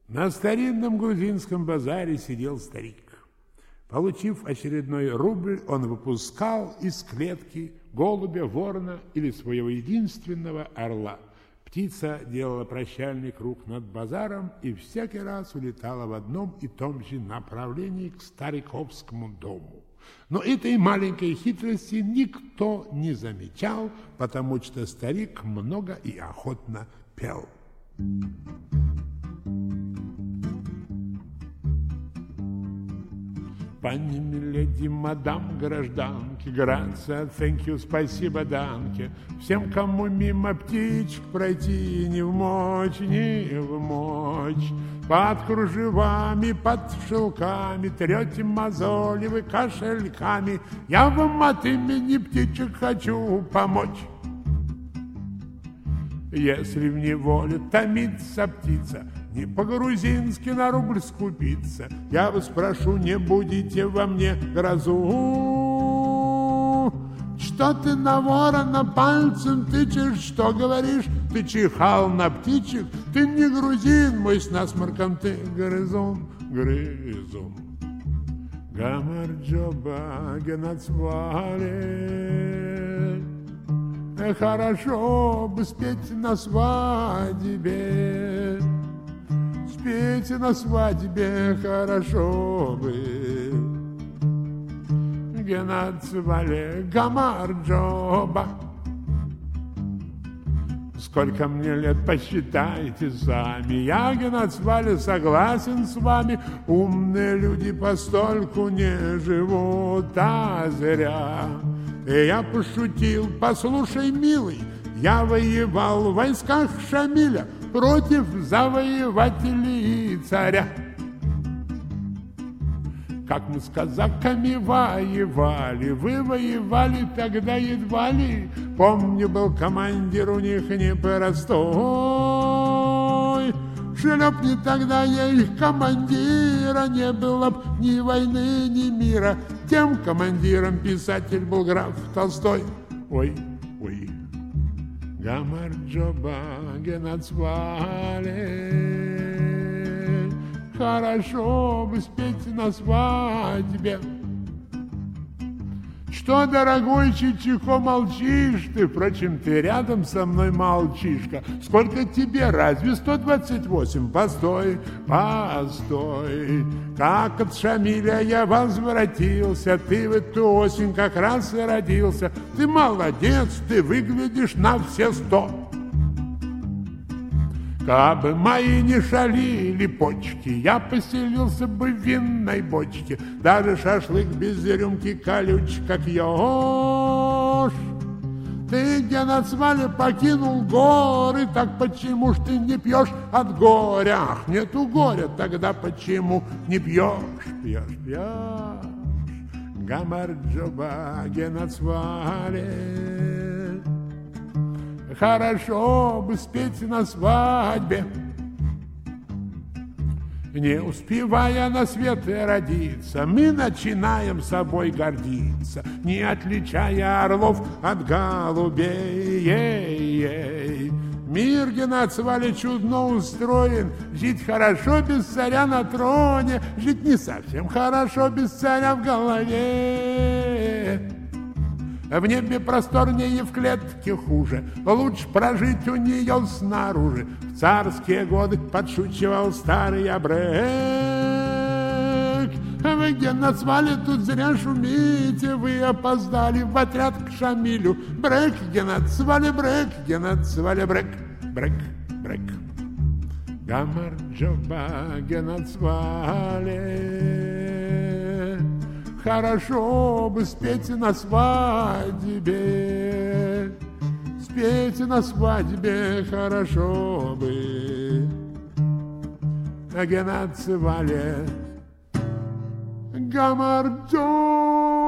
На старинном грузинском базаре сидел старик. Получив очередной рубль, он выпускал из клетки голубя, ворона или своего единственного орла. Птица делала прощальный круг над базаром и всякий раз улетала в одном и том же направлении к стариковскому дому. Но этой маленькой хитрости никто не замечал, потому что старик много и охотно пел. Пани, миледи, мадам, гражданки, грация, thank you, спасибо, данки. Всем, кому мимо птичек пройти не вмочь, не вмочь. Под кружевами, под шелками трете мозоли вы кошельками. Я вам от имени птичек хочу помочь. Если в неволе томится птица, не по-грузински на рубль скупиться, я вас прошу, не будите во мне грозу. Что ты на ворона пальцем тычешь, что говоришь? Ты чихал на птичек, ты не грузин, мой с насморком, ты грызун, грызун. Гамарджоба генацвале, хорошо бы спеть на свадьбе. Спеть на свадьбе хорошо бы. Генацвале Гамарджоба. Сколько мне лет, посчитайте сами. Я, Генацвале, согласен с вами. Умные люди постольку не живут, а зря. И я пошутил, послушай, милый, я воевал в войсках Шамиля против завоевателей и царя. Как мы с казаками воевали, вы воевали тогда едва ли. Помню, был командир у них непростой. Шлепни тогда я их командира, не было б ни войны, ни мира. Тем командиром писатель был граф Толстой. Ой, ой. Гамарджоба генацвале, хорошо бы спеть на свадьбе. Что, дорогой Чичихо, молчишь ты? Впрочем, ты рядом со мной, молчишка. Сколько тебе? Разве 128? Постой, постой. Как от Шамиля я возвратился, ты в эту осень как раз и родился. Ты молодец, ты выглядишь на все 100. Кабы мои не шалили почки, я поселился бы в винной бочке. Даже шашлык без рюмки колюч, как еж. Ты, Генацвале, покинул горы, так почему ж ты не пьешь от горя? Ах, нету горя, тогда почему не пьешь? Пьешь, пьешь. Гамарджоба Генацвале, хорошо бы спеть на свадьбе. Не успевая на свет родиться, мы начинаем собой гордиться, не отличая орлов от голубей. Ей-ей. Мир, Генацвале, чудно устроен, жить хорошо без царя на троне, жить не совсем хорошо без царя в голове. В небе просторнее, в клетке хуже, лучше прожить у нее снаружи. В царские годы подшучивал старый абрек. Вы, Генацвале, тут зря шумите, вы опоздали в отряд к Шамилю. Брек, Генацвале, брек, Генацвале, брек, брек, брек. Гамарджоба Генацвале, хорошо бы спеть на свадьбе. Спеть на свадьбе хорошо бы. Генацвале Гамарджоба.